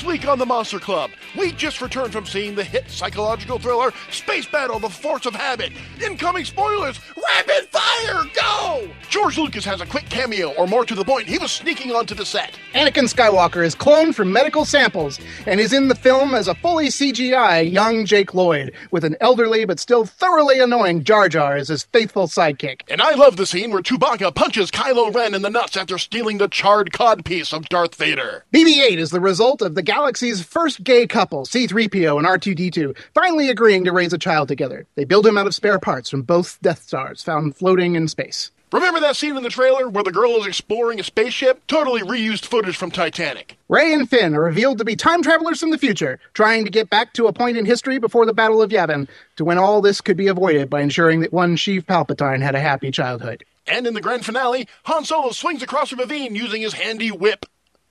week on the Monster Club, we just returned from seeing the hit psychological thriller Space Battle: The Force of Habit. Incoming spoilers! Rapid fire! Go! George Lucas has a quick cameo, or more to the point, he was sneaking onto the set. Anakin Skywalker is cloned from medical samples and is in the film as a fully CGI young Jake Lloyd, with an elderly but still thoroughly annoying Jar Jar as his faithful sidekick. And I love the scene where Chewbacca punches Kylo Ren in the nuts after stealing the charred codpiece of Darth Vader. BB-8 is the result of the galaxy's first gay couple, C-3PO and R2-D2, finally agreeing to raise a child together. They build him out of spare parts from both Death Stars found floating in space. Remember that scene in the trailer where the girl is exploring a spaceship? Totally reused footage from Titanic. Rey and Finn are revealed to be time travelers from the future, trying to get back to a point in history before the Battle of Yavin, to when all this could be avoided by ensuring that one Sheev Palpatine had a happy childhood. And in the grand finale, Han Solo swings across a ravine using his handy whip.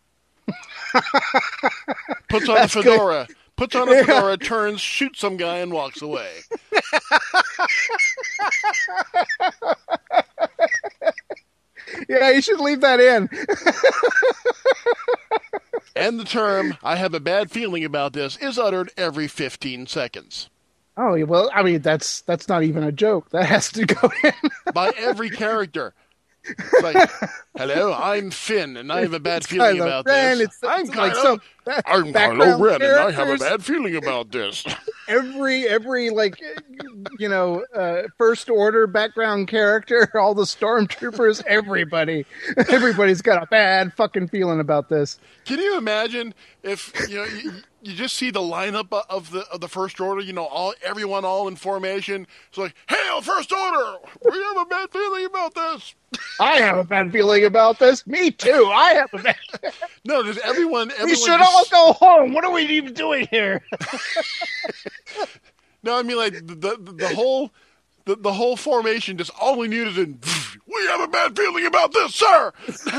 Puts on a fedora. Good. Puts on a fedora, turns, shoots some guy, and walks away. Yeah, you should leave that in. And the term, I have a bad feeling about this, is uttered every 15 seconds. Oh, well, I mean, that's not even a joke. That has to go in. By every character. It's like, hello, I'm Finn, and I have a bad feeling about this. I'm Kylo Ren, and I have a bad feeling about this. Every like, First Order background character, all the stormtroopers, everybody's got a bad fucking feeling about this. Can you imagine if you just see the lineup of the First Order, everyone all in formation? It's like, hail First Order! We have a bad feeling about this. I have a bad feeling about this. Me too. I have a bad. No, does everyone? We should all go home. What are we even doing here? No, I mean like the whole formation. Just all we need is we have a bad feeling about this, sir.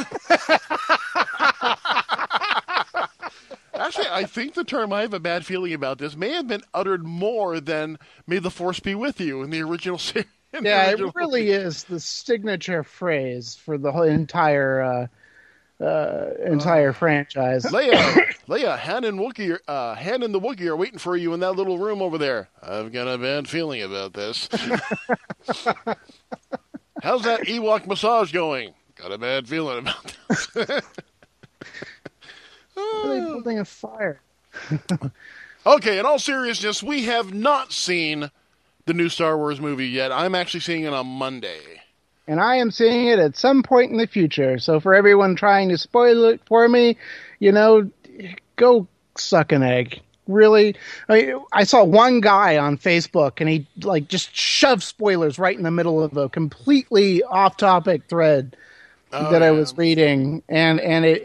Actually, I think the term "I have a bad feeling about this" may have been uttered more than "May the Force be with you" in the original series. Yeah, it really is the signature phrase for the whole entire franchise. Leia, Han and the Wookiee are waiting for you in that little room over there. I've got a bad feeling about this. How's that Ewok massage going? Got a bad feeling about this. Are they building a fire? Okay, in all seriousness, we have not seen the new Star Wars movie yet. I'm actually seeing it on Monday. And I am seeing it at some point in the future. So for everyone trying to spoil it for me, go suck an egg. Really? I saw one guy on Facebook and he just shoved spoilers right in the middle of a completely off-topic thread that I was reading. And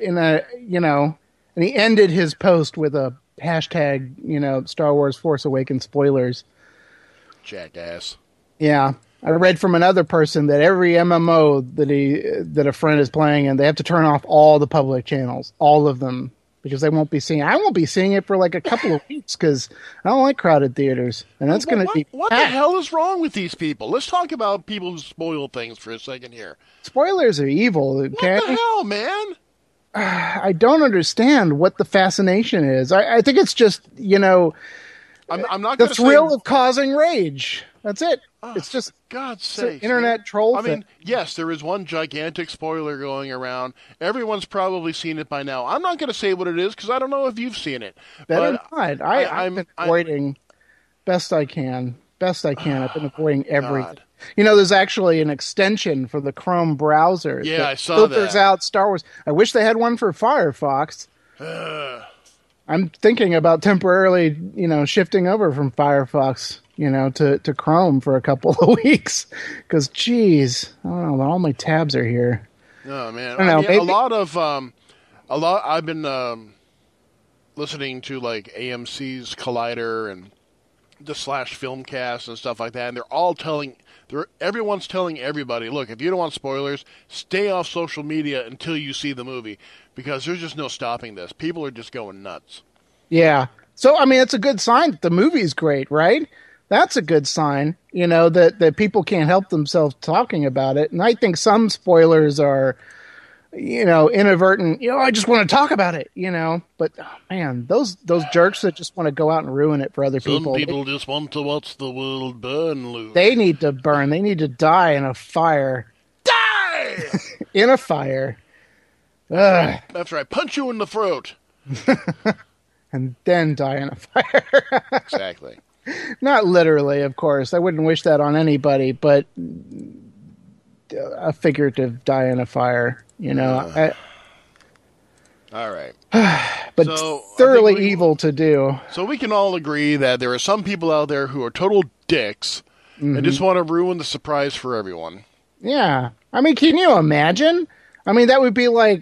he ended his post with a hashtag, Star Wars Force Awakens spoilers. Jackass. Yeah. I read from another person that every MMO that a friend is playing, and they have to turn off all the public channels, all of them, because they won't be seeing it. I won't be seeing it for like a couple of weeks because I don't like crowded theaters, and that's going to be... What the hell is wrong with these people? Let's talk about people who spoil things for a second here. Spoilers are evil. What the hell, man? I don't understand what the fascination is. I think it's just, I'm not the thrill of causing rage. That's it. It's just God's sake, internet troll. I mean, yes, there is one gigantic spoiler going around. Everyone's probably seen it by now. I'm not going to say what it is because I don't know if you've seen it. Better not. I've been avoiding best I can. I've been avoiding everything. God. There's actually an extension for the Chrome browser. Yeah, I saw that. Filters out Star Wars. I wish they had one for Firefox. I'm thinking about temporarily, shifting over from Firefox, to Chrome for a couple of weeks. Because, geez, I don't know, all my tabs are here. Oh, man. I don't know, I've been listening to, like, AMC's Collider and the /Filmcast and stuff like that, and they're all everyone's telling everybody, look, if you don't want spoilers, stay off social media until you see the movie, because there's just no stopping this. People are just going nuts. Yeah. So, I mean, it's a good sign that the movie's great, right? That's a good sign, that people can't help themselves talking about it. And I think some spoilers are inadvertent, I just want to talk about it, but man, those jerks that just want to go out and ruin it for other people. Some people just want to watch the world burn, Luke. They need to burn. They need to die in a fire. Die! In a fire. Ugh. That's right. Punch you in the throat. And then die in a fire. Exactly. Not literally, of course. I wouldn't wish that on anybody, but a figurative die in a fire, All right. But thoroughly evil to do. So we can all agree that there are some people out there who are total dicks and just want to ruin the surprise for everyone. Yeah. I mean, can you imagine? I mean, that would be like,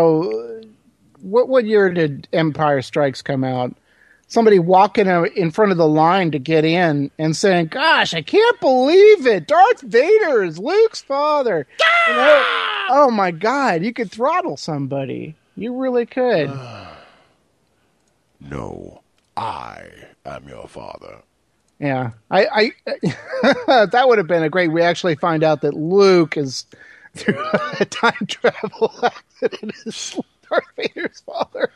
what year did Empire Strikes come out? Somebody walking in front of the line to get in and saying, gosh, I can't believe it. Darth Vader is Luke's father. Oh, my God. You could throttle somebody. You really could. No, I am your father. Yeah. I that would have been a great. We actually find out that Luke is, through a time travel accident, is Darth Vader's father.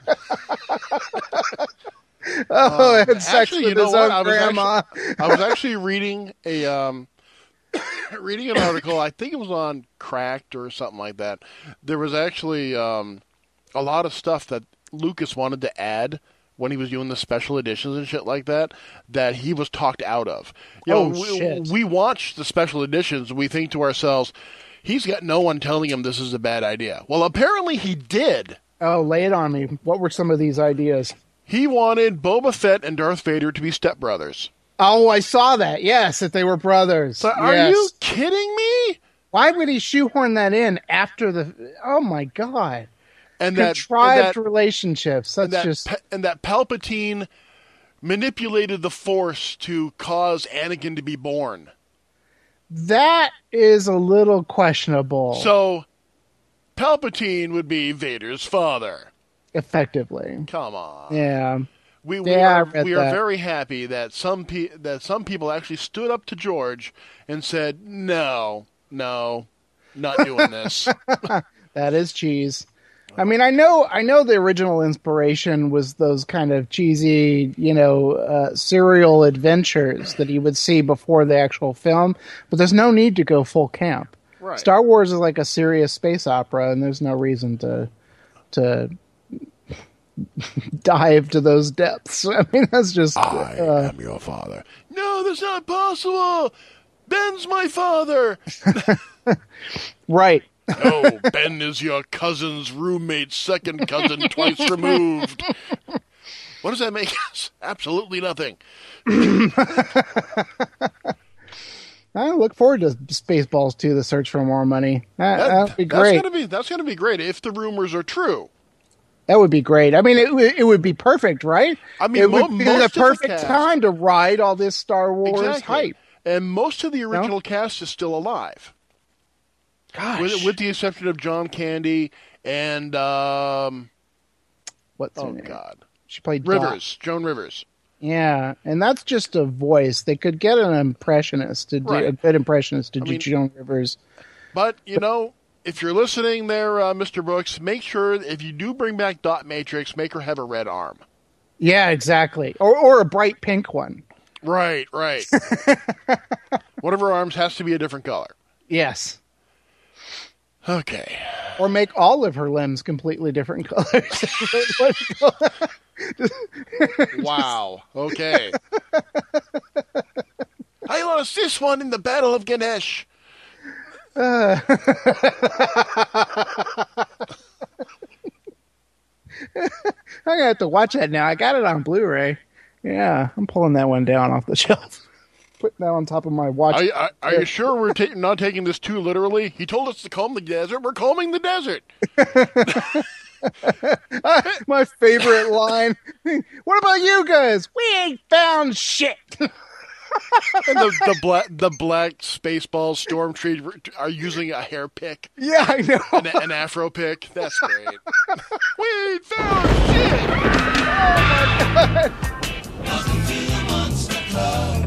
And sex with his own grandma. I was actually reading an article. I think it was on Cracked or something like that. There was actually a lot of stuff that Lucas wanted to add when he was doing the special editions and shit like that he was talked out of. Shit. We watch the special editions and we think to ourselves, he's got no one telling him this is a bad idea. Well, apparently he did. Oh, lay it on me. What were some of these ideas? He wanted Boba Fett and Darth Vader to be stepbrothers. Oh, I saw that. Yes, that they were brothers. So are you kidding me? Why would he shoehorn that in after the... Oh, my God. And contrived relationships. That's and that Palpatine manipulated the Force to cause Anakin to be born. That is a little questionable. So, Palpatine would be Vader's father. Effectively. Come on. Yeah. We are very happy that some people actually stood up to George and said, no, not doing this. That is cheese. I mean, I know the original inspiration was those kind of cheesy, serial adventures that you would see before the actual film, but there's no need to go full camp. Right. Star Wars is like a serious space opera, and there's no reason to dive to those depths. I mean, that's just... I am your father. No, that's not possible! Ben's my father! Right. No, Ben is your cousin's roommate's second cousin twice removed. What does that make us? Absolutely nothing. I look forward to Spaceballs 2, The Search for More Money. That'd be great. That's going to be great if the rumors are true. That would be great. I mean, it would be perfect, right? I mean, it would be the perfect time to ride all this Star Wars hype. And most of the original cast is still alive. Gosh. With the exception of John Candy and what's her name? God, she played Rivers, Joan Rivers. Yeah, and that's just a voice. They could get an impressionist to do a good impressionist to do Joan Rivers. But if you're listening there, Mr. Brooks, make sure if you do bring back Dot Matrix, make her have a red arm. Yeah, exactly, or a bright pink one. Right. One of her arms has to be a different color. Yes. Okay. Or make all of her limbs completely different colors. Wow. Okay. I lost this one in the Battle of Ganesh. I'm gonna have to watch that now. I got it on Blu-ray. Yeah, I'm pulling that one down off the shelf. Putting that on top of my watch. Are you sure we're not taking this too literally? He told us to comb the desert. We're combing the desert. My favorite line. What about you guys? We ain't found shit. And the black Spaceballs stormtroopers are using a hair pick. Yeah, I know. An afro pick. That's great. We ain't found shit. Oh my God. Welcome to the Monster Club.